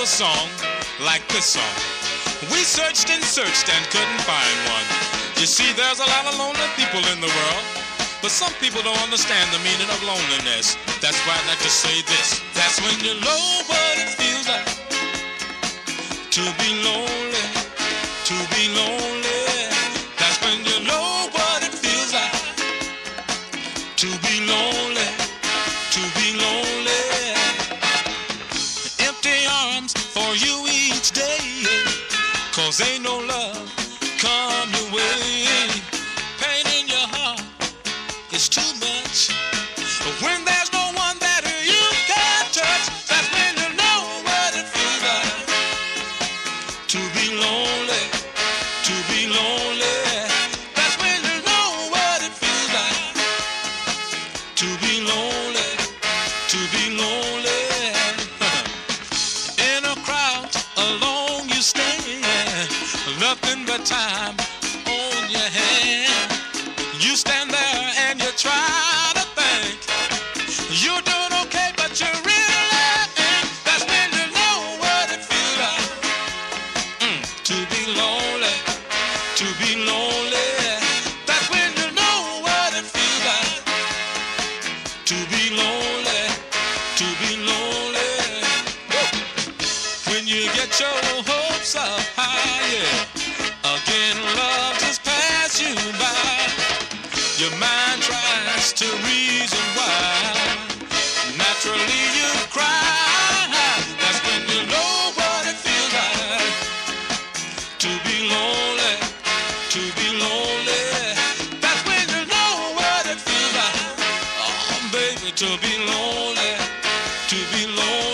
a song like this song. We searched and searched and couldn't find one. You see, there's a lot of lonely people in the world, but some people don't understand the meaning of loneliness. That's why I'd like to say this. That's when you're low, what it feels like to be lonely, to be lonely. That's when you know what it feels like to be lonely, to be lonely. Empty arms for you each day, 'cause ain't no love come your way. Pain in your heart is too much. When there's no one that you can touch, that's when you know what it feels like to be lonely, to be lonely. That's when you know what it feels like to be lonely, to be lonely. In a crowd alone you stand, nothing but time on your hand. You stand there and you try to think you're doing okay, but you really ain't. That's when you know what it feels like to be lonely, to be lonely. That's when you know what it feels like to be lonely, to be lonely. When you get your hopes up high, yeah, again love just pass you by. Your mind tries to reason why. Naturally you cry. That's when you know what it feels like to be lonely, to be lonely. That's when you know what it feels like, oh baby, to be lonely, to be lonely.